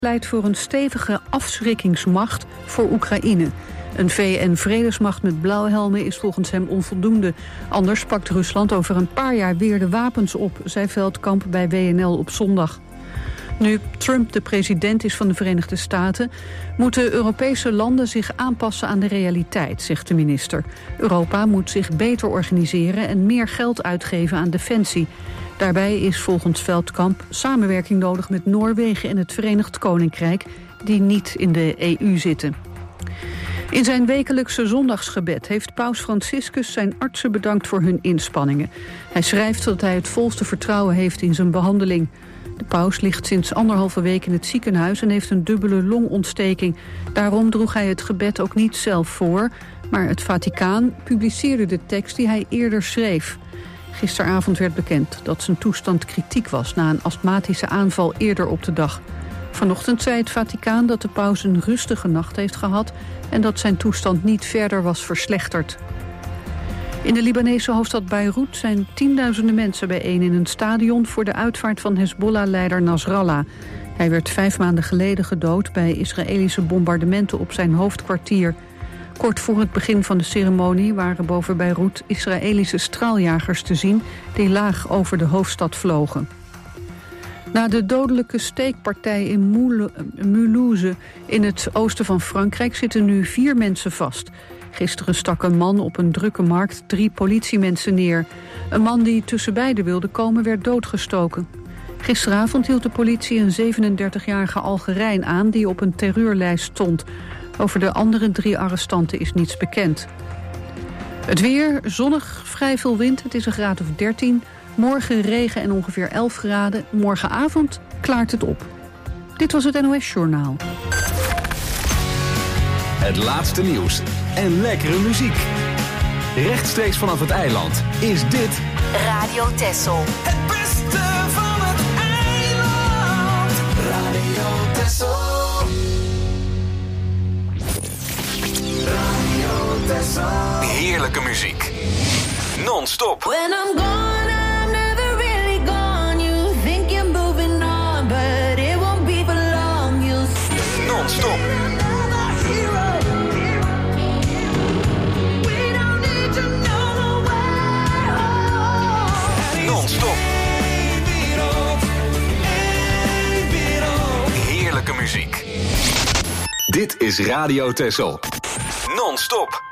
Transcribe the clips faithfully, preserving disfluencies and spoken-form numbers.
pleit voor een stevige afschrikkingsmacht voor Oekraïne. Een V N-vredesmacht met blauwhelmen is volgens hem onvoldoende. Anders pakt Rusland over een paar jaar weer de wapens op, zei Veldkamp bij W N L op zondag. Nu Trump de president is van de Verenigde Staten, moeten Europese landen zich aanpassen aan de realiteit, zegt de minister. Europa moet zich beter organiseren en meer geld uitgeven aan defensie. Daarbij is volgens Veldkamp samenwerking nodig met Noorwegen en het Verenigd Koninkrijk, die niet in de E U zitten. In zijn wekelijkse zondagsgebed heeft paus Franciscus zijn artsen bedankt voor hun inspanningen. Hij schrijft dat hij het volste vertrouwen heeft in zijn behandeling. De paus ligt sinds anderhalve week in het ziekenhuis en heeft een dubbele longontsteking. Daarom droeg hij het gebed ook niet zelf voor, maar het Vaticaan publiceerde de tekst die hij eerder schreef. Gisteravond werd bekend dat zijn toestand kritiek was na een astmatische aanval eerder op de dag. Vanochtend zei het Vaticaan dat de paus een rustige nacht heeft gehad en dat zijn toestand niet verder was verslechterd. In de Libanese hoofdstad Beirut zijn tienduizenden mensen bijeen in een stadion voor de uitvaart van Hezbollah-leider Nasrallah. Hij werd vijf maanden geleden gedood bij Israëlische bombardementen op zijn hoofdkwartier. Kort voor het begin van de ceremonie waren boven Beirut Israëlische straaljagers te zien die laag over de hoofdstad vlogen. Na de dodelijke steekpartij in Mulhouse in het oosten van Frankrijk zitten nu vier mensen vast. Gisteren stak een man op een drukke markt drie politiemensen neer. Een man die tussen beiden wilde komen werd doodgestoken. Gisteravond hield de politie een zevenendertigjarige Algerijn aan die op een terreurlijst stond. Over de andere drie arrestanten is niets bekend. Het weer, zonnig, vrij veel wind, het is een graad of dertien. Morgen regen en ongeveer elf graden. Morgenavond klaart het op. Dit was het N O S-journaal. Het laatste nieuws en lekkere muziek. Rechtstreeks vanaf het eiland is dit Radio Texel. Het beste van het eiland. Radio Texel. Radio Texel. heerlijke muziek. Non-stop. When I'm gone, I'm never really gone. You think you're moving on, but it won't be for long. You'll see. Non-stop. Non-stop. Heerlijke muziek. Dit is Radio Texel. Non-stop.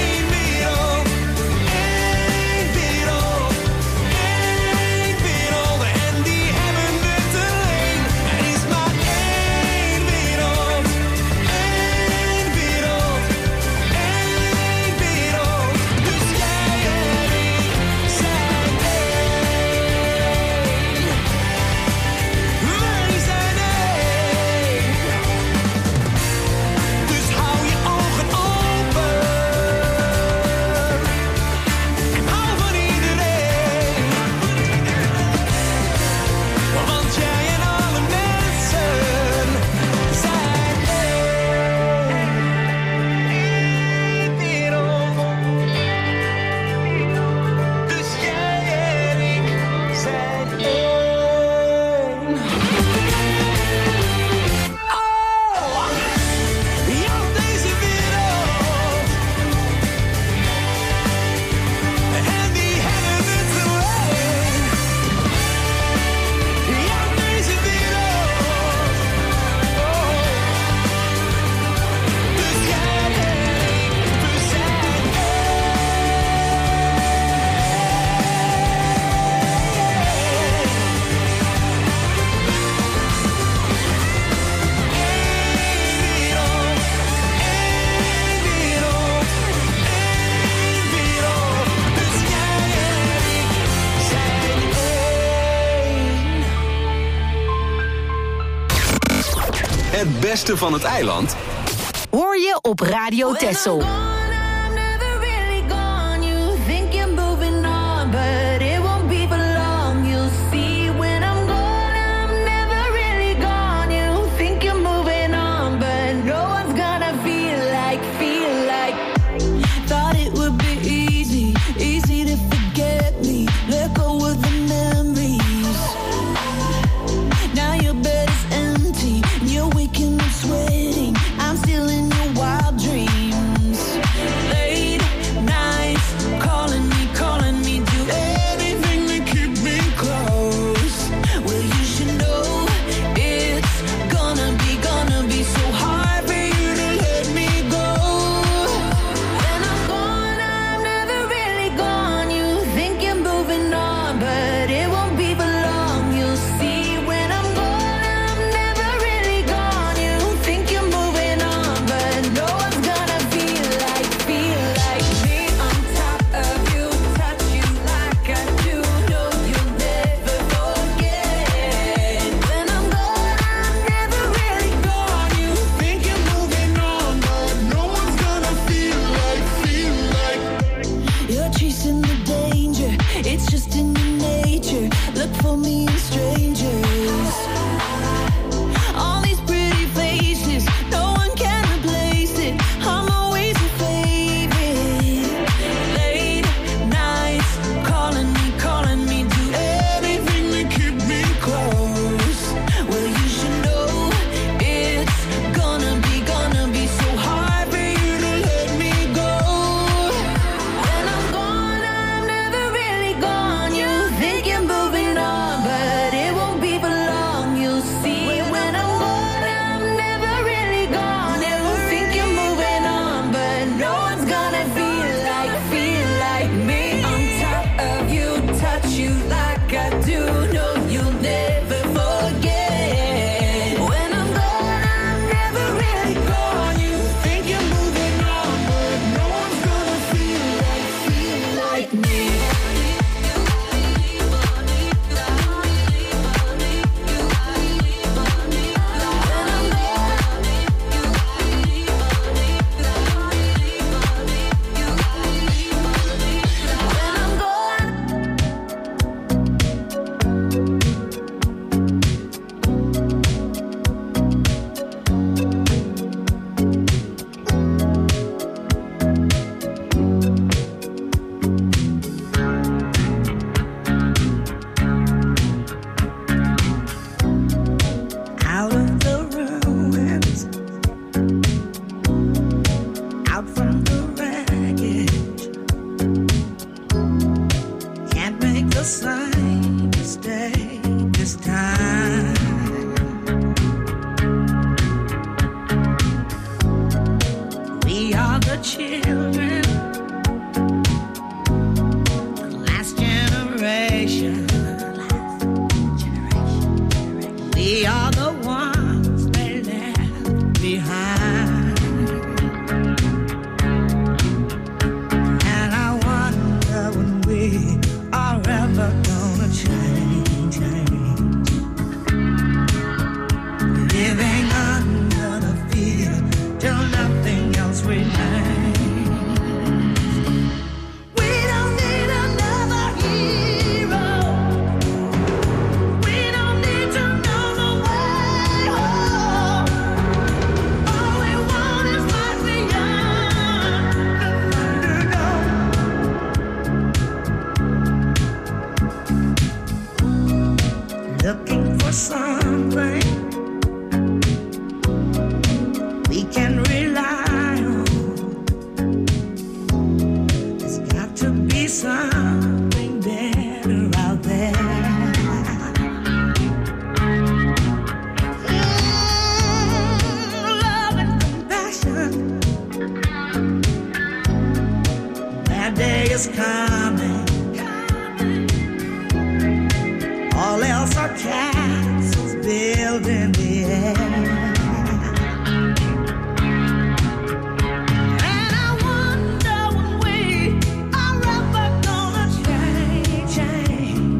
Wereld, één wereld, Het beste van het eiland Hoor je op Radio Texel.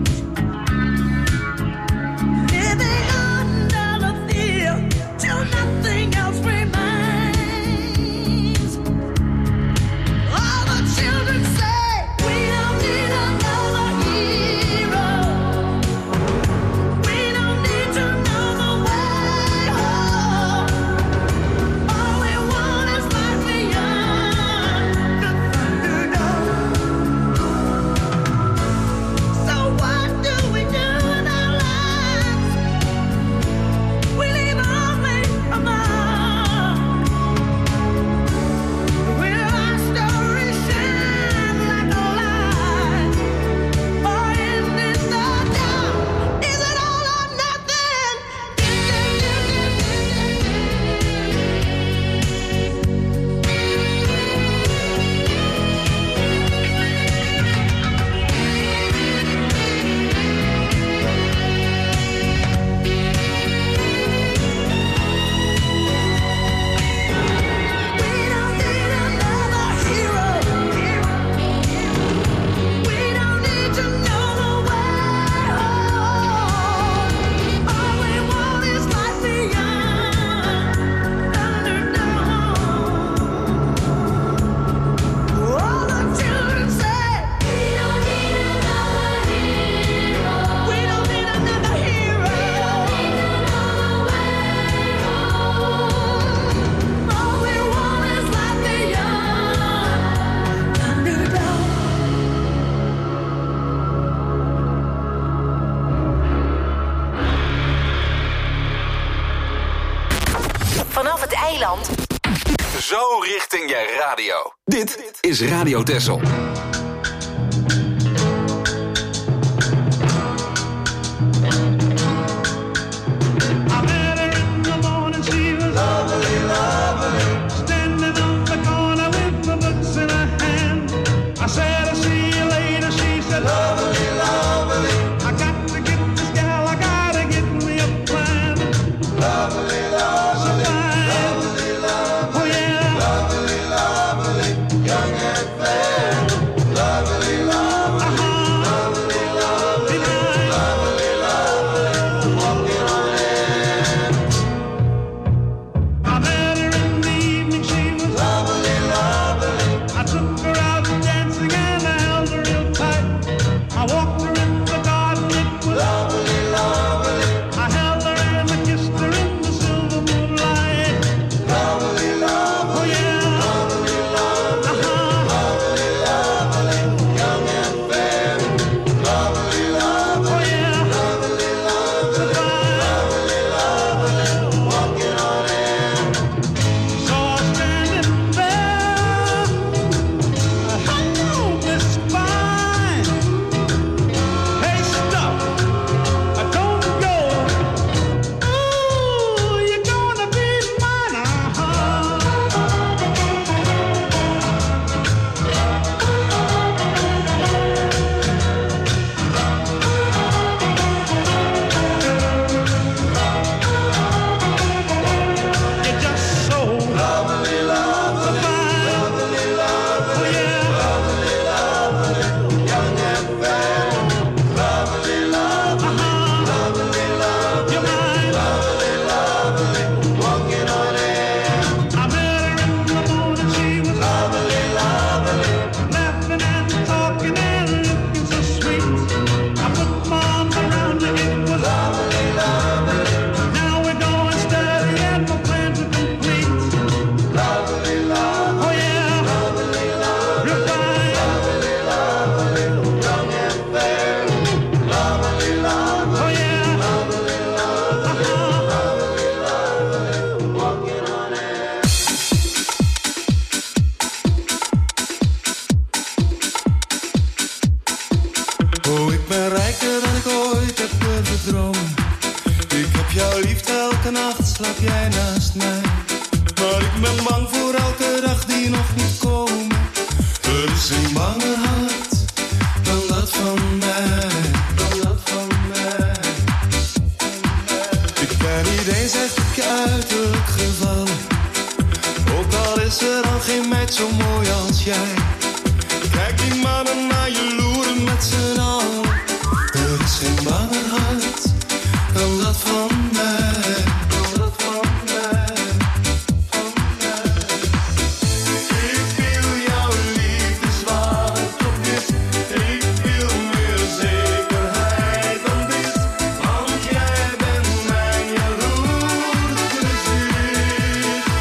Till nothing het eiland. Zo richting je radio. Dit is Radio Texel.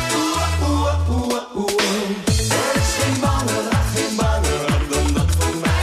Er is geen bange, geen bange dan dat voor mij.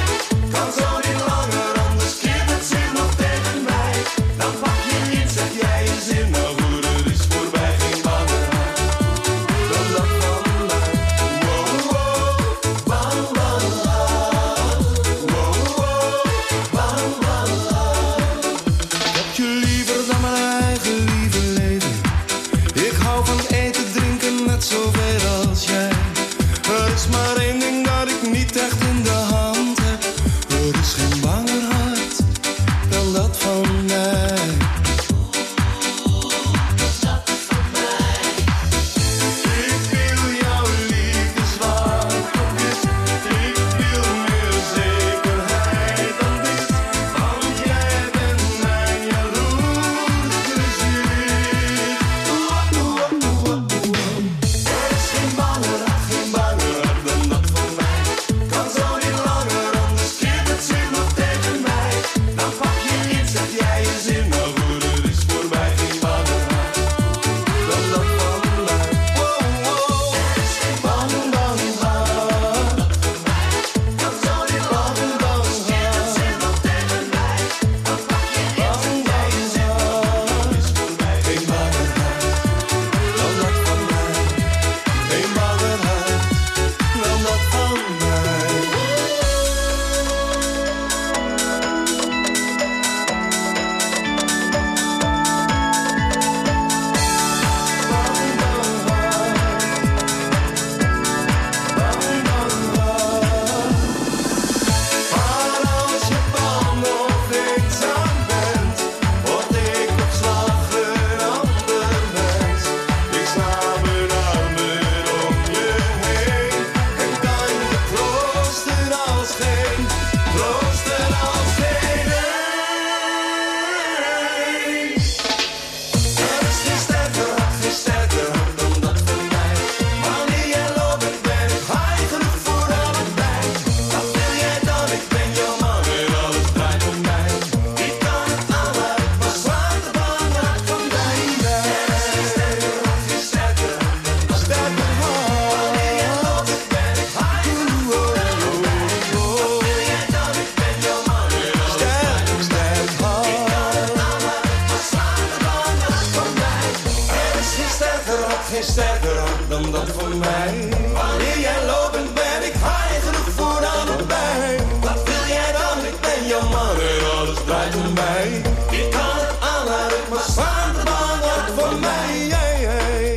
geen sterker dan dat voor mij. Wanneer jij lopend ben ik high, genoeg voor allebei. Wat wil jij dan? Ik ben jouw man en alles draait om mij. Ik kan het aanhouden, maar zwaar te bang wordt voor mij. Hey, hey.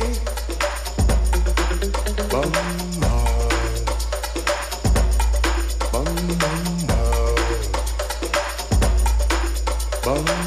Bam, bam, bam, bam, bam.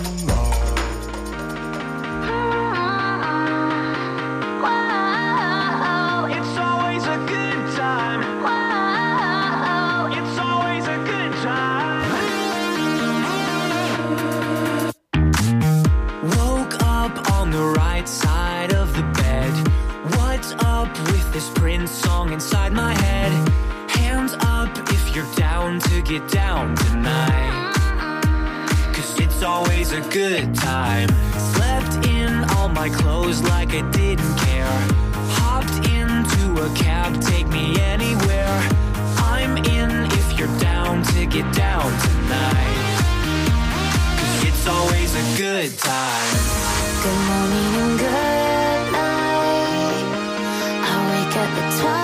Inside my head, hands up if you're down to get down tonight. Cause it's always a good time. Slept in all my clothes like I didn't care. Hopped into a cab, take me anywhere. I'm in if you're down to get down tonight. Cause it's always a good time. Good morning and good night. I wake up at twilight.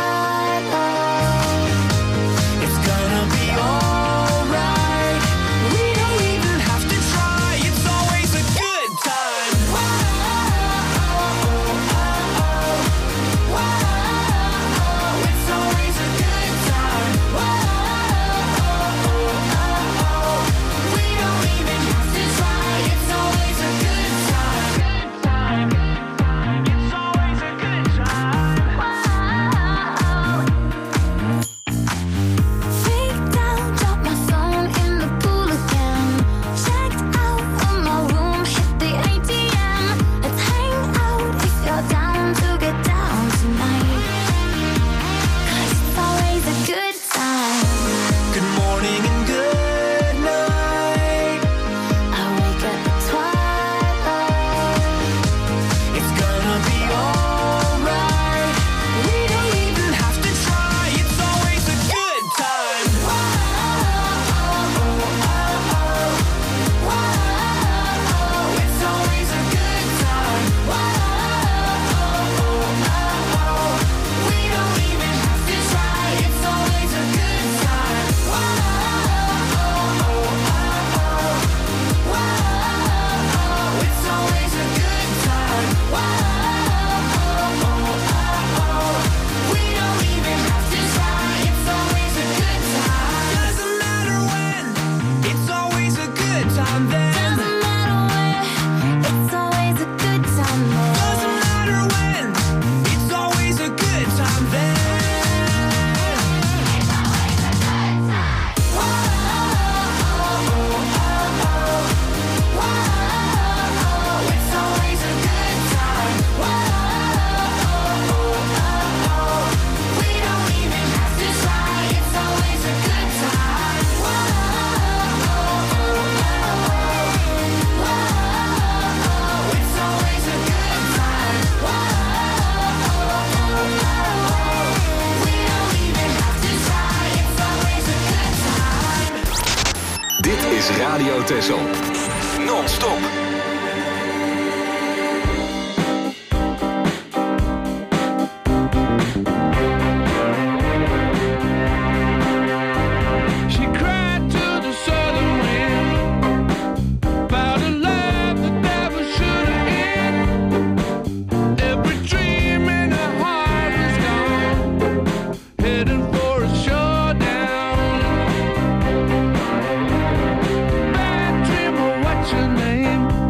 It's gonna be alright. We don't even have to try. It's always a good time. Whoa, oh, oh, oh. Whoa, it's always a good time. Whoa, oh, oh. We don't even have to try. It's always a good time. Good time. It's always a good time. Freaked out, dropped my phone in the pool again. Checked out of my room, hit the A T M. Let's hang out if you're down to get down tonight. Cause it's always a good time. Good morning and good night. I wake up at twilight. It's gonna be alright. We don't even have to try. It's always a good time. Whoa, oh, oh, oh. Whoa, it's always a good time. Whoa, oh, oh. We don't even have to try. It's always a good time. Whoa, oh, oh. Whoa, it's always a good time. Whoa, oh, oh. We don't even have to try. It's always a good time. Doesn't matter when. It's always a good time then. Doesn't matter where, it's always a good time there. Doesn't matter when. It's always a good time then. Whoa, oh, oh, whoa, it's always a good time. Whoa, oh, we don't even have to try. It's always a good time. Whoa, it's always a good time. Whoa, we don't even have to try. It's always a good time. Dit is Radio Texel. Non-stop. She cried to the southern wind about a love that never should have ended. Every dream in her heart was gone, heading for a showdown. Bad dreamer, what's your name?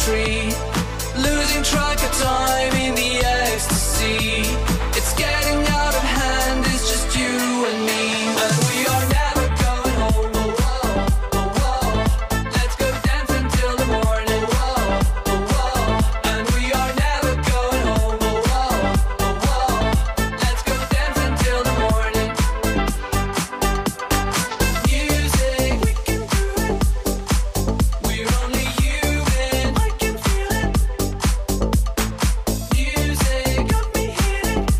tree, losing track of time in the ecstasy. It's getting out of hand, it's just you and me, and we are never going home. Oh, whoa, oh, whoa. Let's go dance until the morning. Whoa, oh, whoa. And we are never going home. Oh, whoa, oh, whoa. Let's go dance until the morning. Music, we can do it. We're only human. I can feel it. Music got me hitting.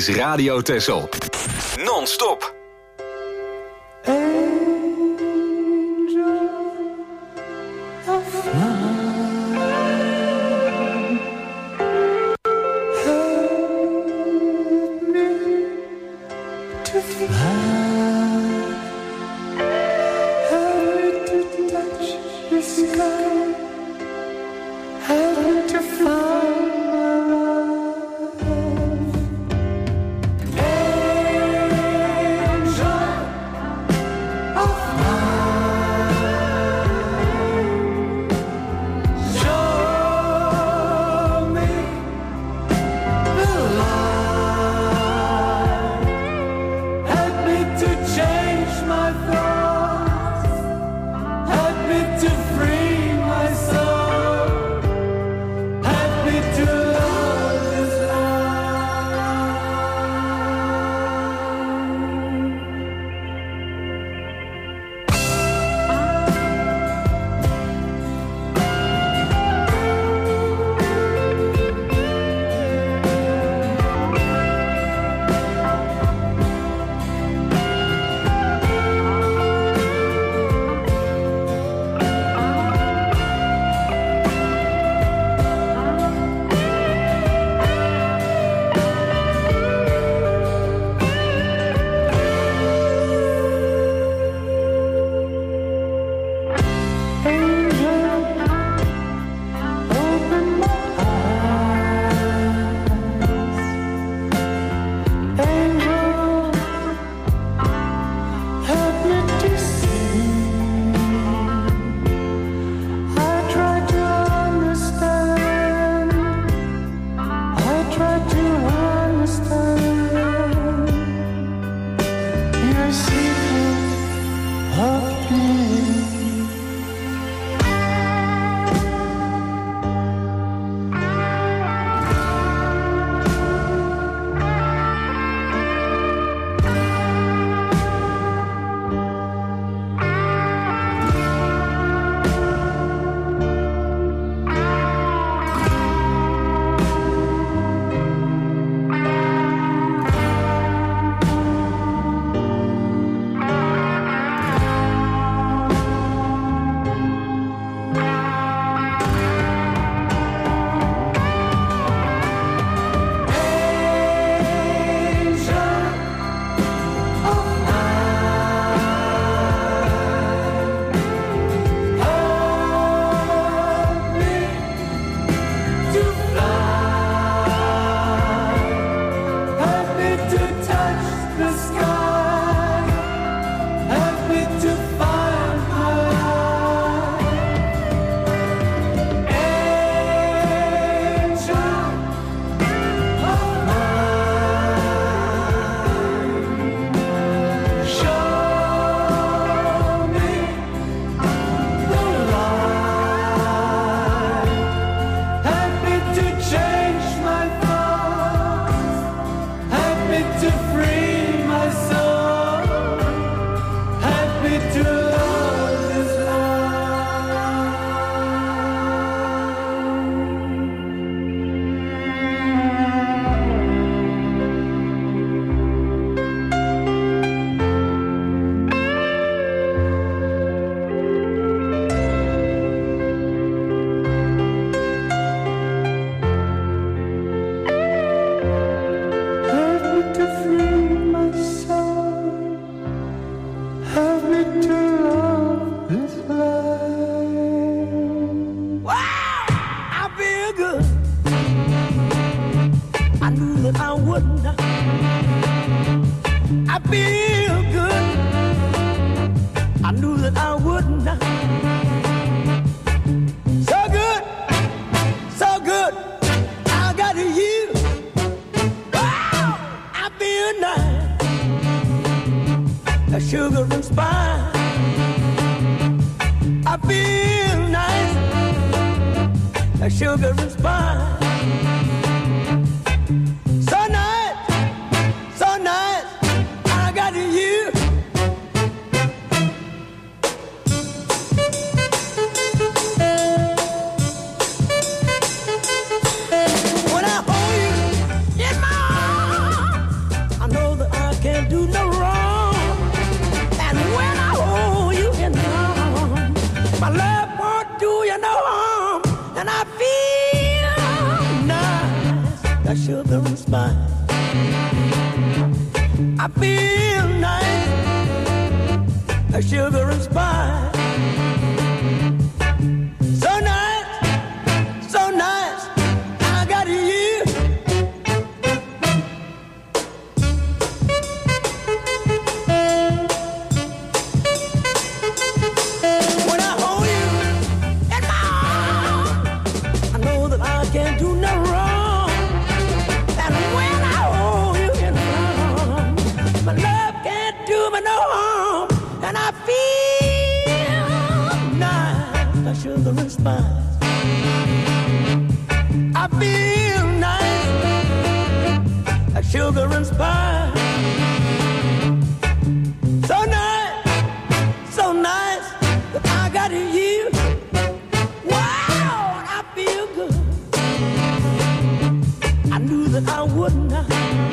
is Radio Texel. Non-stop. When I hold you in my arms, you no harm, and I feel nice, that sugar and spice. I feel nice, that sugar and spice. So nice, so nice, I got you. When I hold you in my arms, I know that I can't do no wrong. And when I hold you in my arms, my love can't do me no harm. And I feel nice, like sugar and spice. I feel nice, like sugar and spice. So nice, so nice that I got you. Wow, and I feel good. I knew that I would not.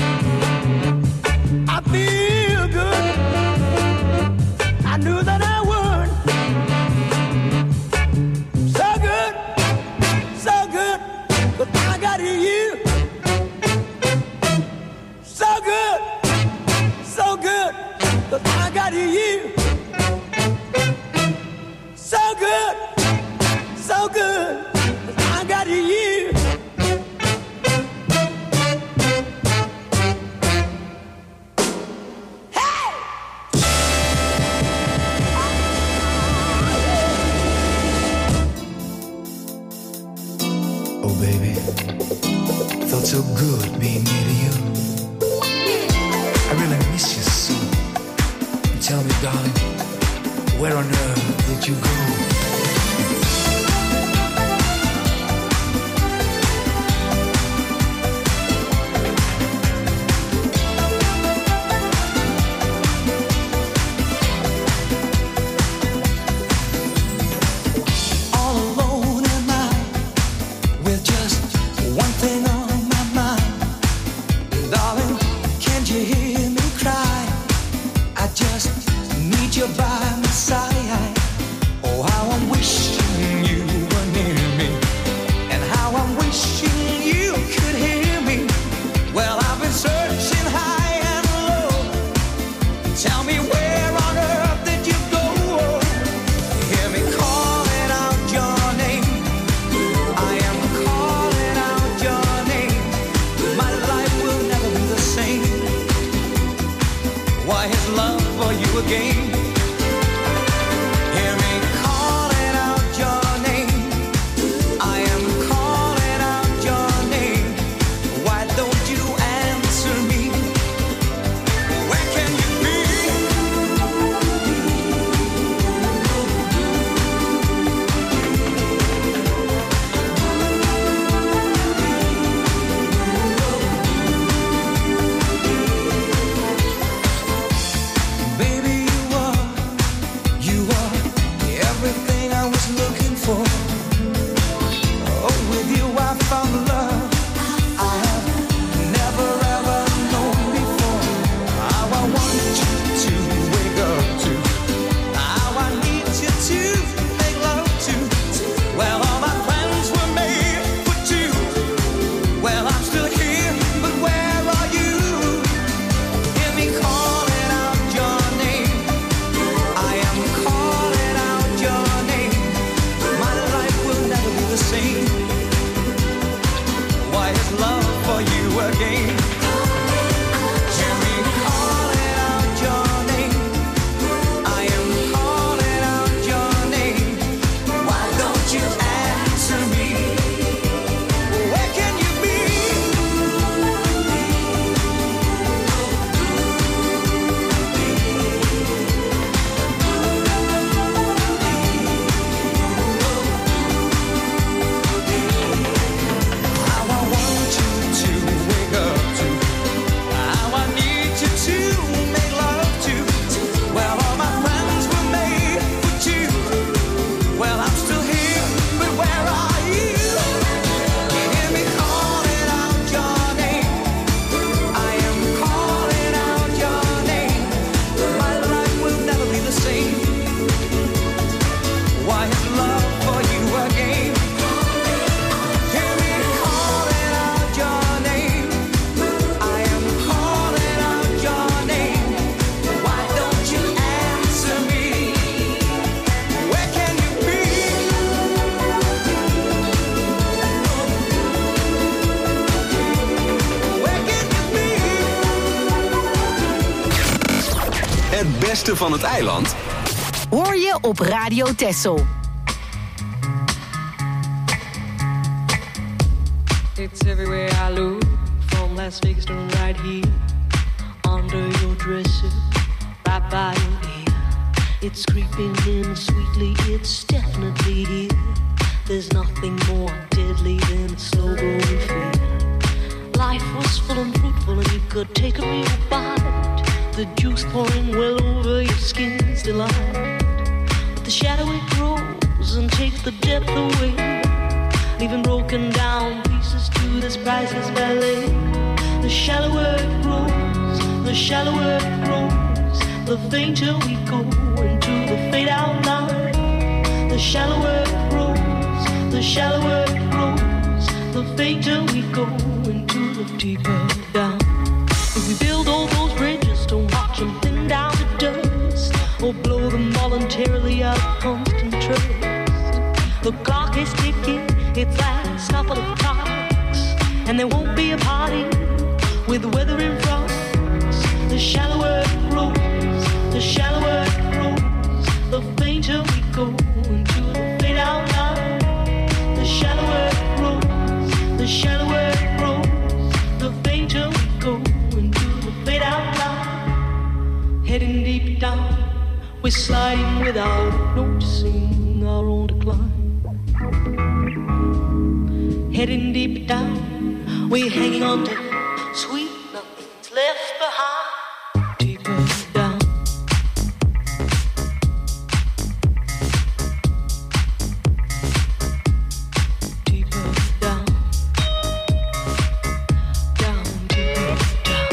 I feel good. I knew that I would. So good, so good, but I got you. So good, so good, but I got you. So good, so good, but I got you. Oh baby, felt so good being near to you. I really miss you so. Tell me, darling, where on earth did you go? All alone am I, with just one thing on my mind. Darling, can't you hear me cry? I just need you by my side. Oh, how I'm wishing you were near me, and how I'm wishing you could hear me. Well, I've been searching high and low. Tell me, where on earth did you go? Hear me calling out your name. I am calling out your name. My life will never be the same. Why his love for you again? beste van het eiland Hoor je op Radio Texel. It's everywhere I look, from Las Vegas to right here, under your dresser, right by your ear. It's creeping in sweetly, it's definitely here. There's nothing more deadly than a slow growing fear. Life was full and fruitful and you could take a real bite. The juice pouring well over your skin's delight. But the shadow it grows and takes the depth away, leaving broken down pieces to this priceless ballet. The shallower it grows, the shallower it grows, the fainter we go into the fade out line. The shallower it grows, the shallower it grows, the fainter we go into the deeper down. If we build all those bridges, don't watch them thin down to dust, or blow them voluntarily out of constant trust. The clock is ticking, its last couple of clocks, and there won't be a party with the weather in front. The shallower it grows, the shallower it grows, the fainter we go into the fade out line. The shallower it grows, the shallower it grows, the fainter we go into the fade out line. Heading deep down, we're sliding without noticing our own decline. Heading deep down, we're hanging on to sweet nothing's left behind. Deeper down. Deeper down. Down, deeper down.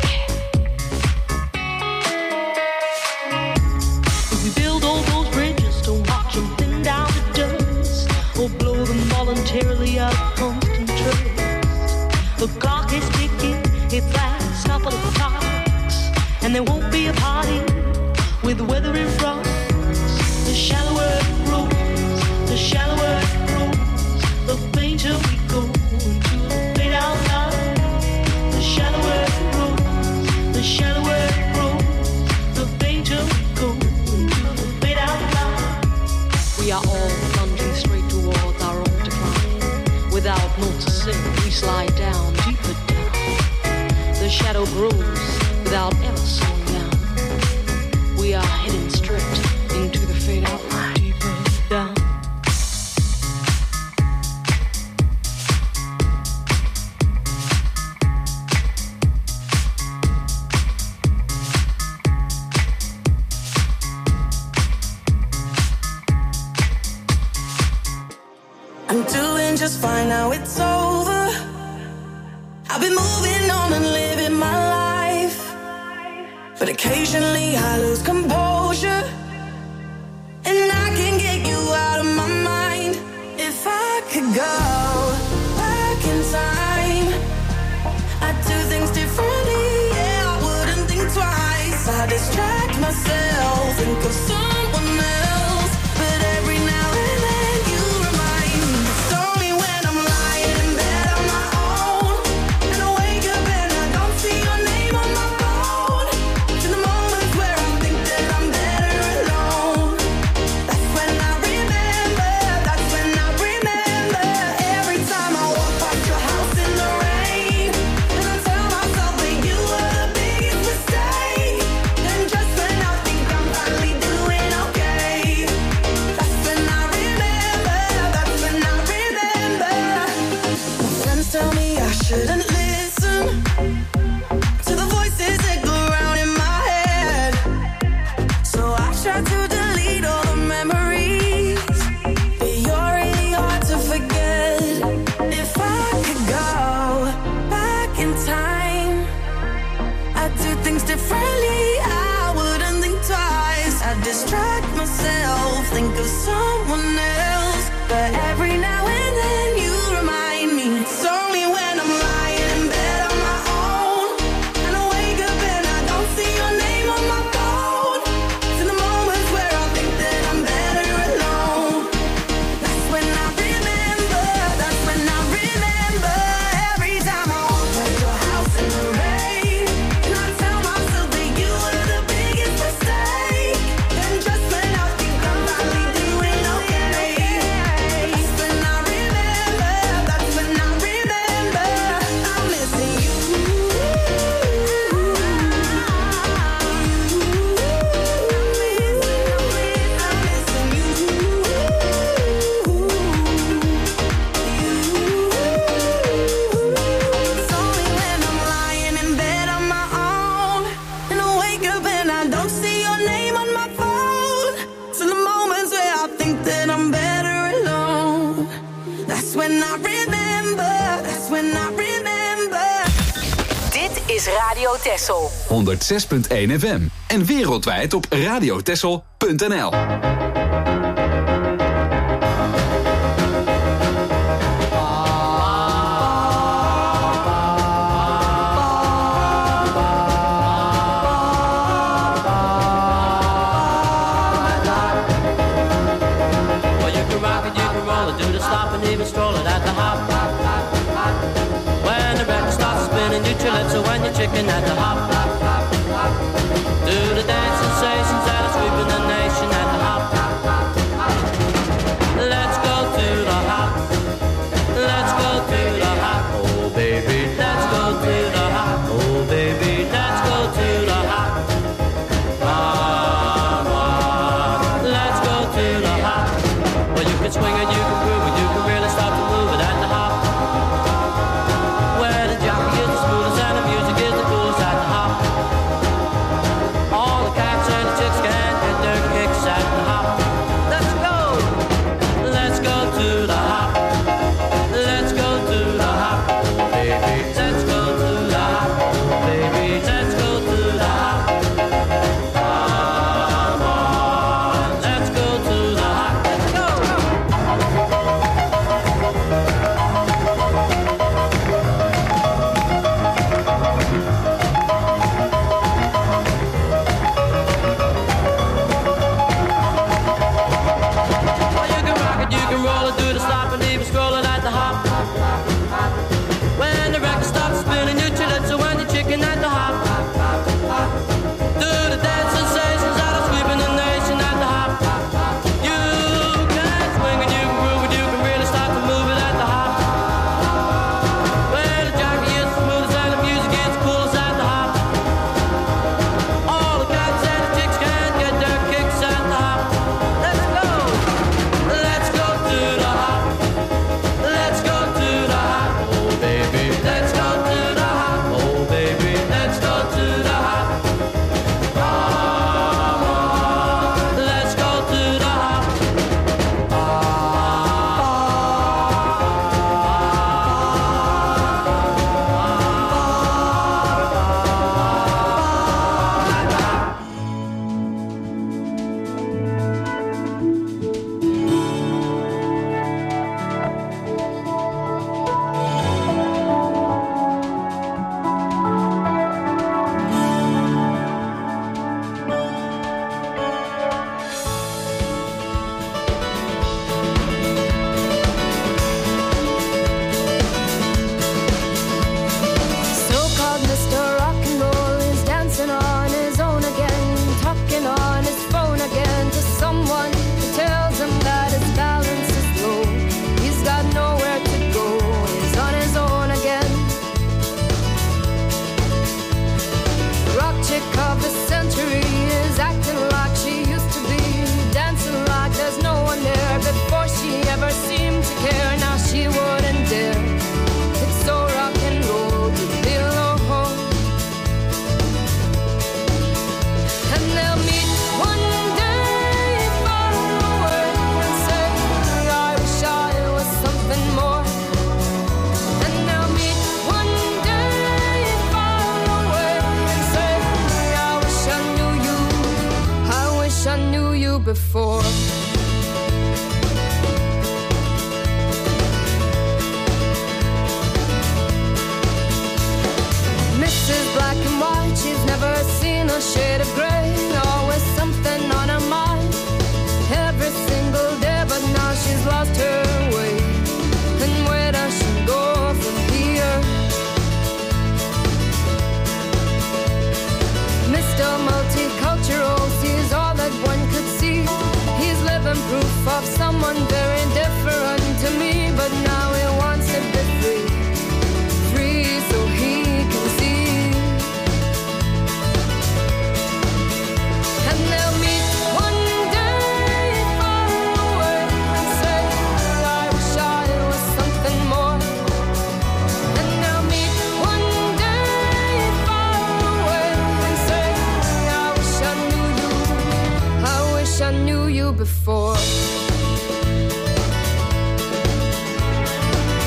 If we build all those bridges, don't watch them thin down to dust, or blow them voluntarily out of constant trust. The clock is ticking, its last couple of clocks, and there won't be a party with the weather in front. The shallower it grows, the shallower it grows, the fainter we go into the fade out line. The shallower it grows, the shallower it grows, the fainter we go into the fade out line. We are all plunging straight towards our own decline. Without noticing, we slide down, deeper down. The shadow grows without ever slowing down. We are heading straight into the fade out line. Deeper down. I'm doing just fine now, it's over. I've been moving on and living my life, but occasionally I lose composure, and I can get you out of my mind. If I could go back in time, I'd do things differently, yeah, I wouldn't think twice. I distract myself, think of someone else, but every now and then you remind me. It's only when I'm lying in bed on my own, and I wake up and I don't see your name on my phone. It's in the moments where I think that I'm better I remember, that's when I remember. Dit is Radio Texel. honderd zes punt één F M. En wereldwijd op radiotexel punt n l. So when you're chicken at the hop, do the dance sensations that are sweeping the nation at the hop. Let's go to the hop. Let's go to the hop. Oh baby, let's go to the hop. Oh baby, let's go to the hop. Come on, let's go to the hop. Well, you can swing it, you can groove it, you can really start to move it at the hop. Where the jockey is the smoothest and the music is the coolest at the hop. All the cats and the chicks can get their kicks at the hop. Let's go, let's go to the hop. Let's go to the hop, baby. Let's go to the hop, baby. Let's go to the hop. Come on, let's go to the hop. Let's go. When the record stops spinning, you chill it, so when you're chicken at the hop. Do the dance sensations that are sweeping the nation at the hop. You can swing and you can groove and you can really start to move it at the hop. Where the jockey is the smoothest and the music is the coolest at the hop. All the cats and the chicks can get their kicks at the hop. Let's go, let's go to the hop. Let's go to the hop, oh baby. Let's go to the hop, oh baby. Let's go to the hop. Come on, let's go to the hop. So-called Mister Rock and Roll is dancing on his own again, talking on his phone again to someone who tells him that his balance is low. He's got nowhere to go, he's on his own again. Rock chick of the century is acting like she used to be, dancing like there's no one there. Before she ever seemed to care, now she wouldn't dare. It's so rock and roll to be alone. And they'll meet one day far away and say, I wish I was something more. And they'll meet one day far away and say, I wish I knew you, I wish I knew you before. Missus Black and White, she's never seen a shade of gray. Always something on her mind, every single day. But now she's lost her way, and where does she go from here? Mister Multicultural sees all that one could see. He's living proof of someone very different to me. But now he wants to be free, free so he can see. And they'll meet one day far away and say, I wish I was something more. And they'll meet one day far away and say, I wish I knew you, I wish I knew you before.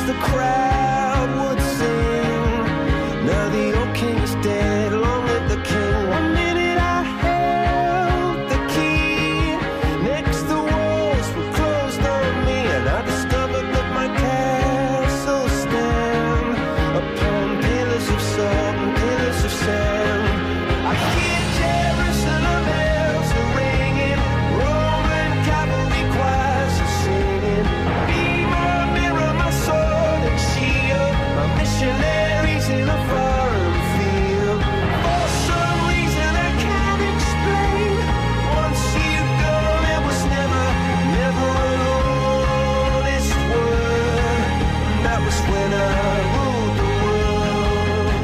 the crowd would sing. Now the old king is dead, long live the king. One minute I held the key, next the walls were closed on me, and I discovered that my castle stand upon pillars of salt and pillars of sand. I hear Jerusalem bells are ringing, Roman cavalry choirs are singing. Be my mirror, my sword and shield, my missionaries in a foreign field. For some reason I can't explain, once you've gone it was never, never an honest word. And that was when I ruled the world.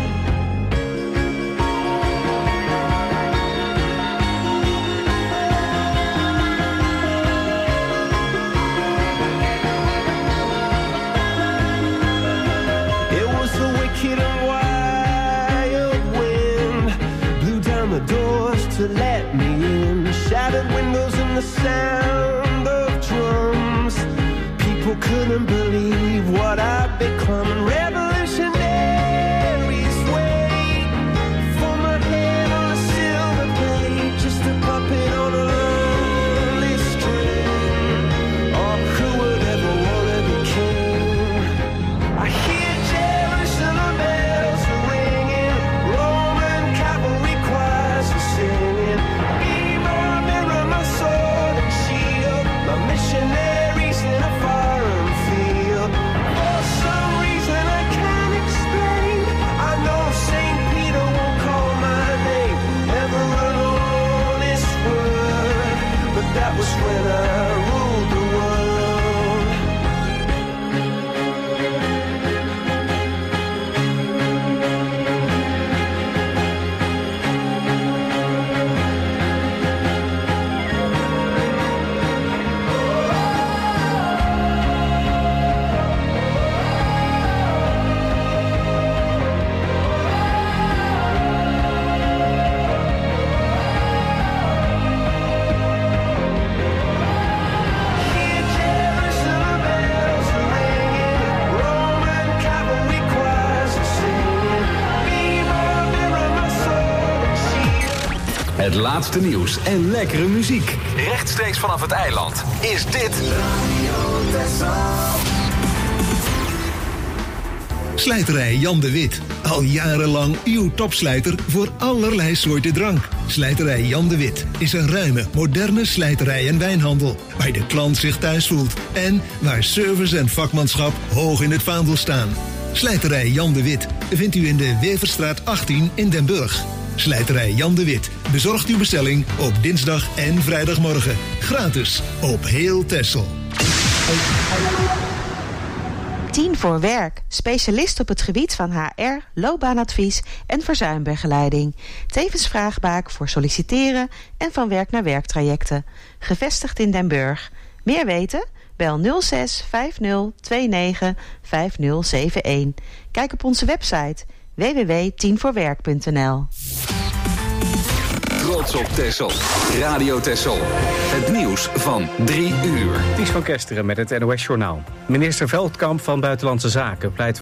It was the wicked and wild wind, blew down the doors to let me in, shattered windows and the sound of drums. People couldn't believe what I'd become. Revolutionaries wait for my head on a silver plate, just a puppet on a lonely string. Oh, who would ever wanna be king? I hear Jerusalem bells are ringing, Roman cavalry choirs are singing. Be my mirror, my sword and shield, my missionaries in a foreign field. For some reason I can't explain, I know Saint Peter won't call my name, never an honest word, but that was when I ruled the world. Hear Jerusalem bells are ringing, Roman cavalry choirs are singing. Be my mirror, my sword and shield. Het laatste nieuws en lekkere muziek. Rechtstreeks vanaf het eiland is dit Slijterij Jan de Wit. Al jarenlang uw topslijter voor allerlei soorten drank. Slijterij Jan de Wit is een ruime, moderne slijterij en wijnhandel, waar de klant zich thuis voelt en waar service en vakmanschap hoog in het vaandel staan. Slijterij Jan de Wit vindt u in de Weverstraat achttien in Den Burg. Slijterij Jan de Wit bezorgt uw bestelling op dinsdag en vrijdagmorgen. Gratis op heel Texel. Tien voor Werk, specialist op het gebied van H R, loopbaanadvies en verzuimbegeleiding. Tevens vraagbaak voor solliciteren en van werk naar werktrajecten. Gevestigd in Den Burg. Meer weten? Bel nul zes vijf nul twee negen vijf nul zeven een. Kijk op onze website w w w punt tien voor werk punt n l. Trots op Texel. Radio Texel. Het nieuws van drie uur. Ties van Kesteren met het N O S-journaal. Minister Veldkamp van Buitenlandse Zaken pleit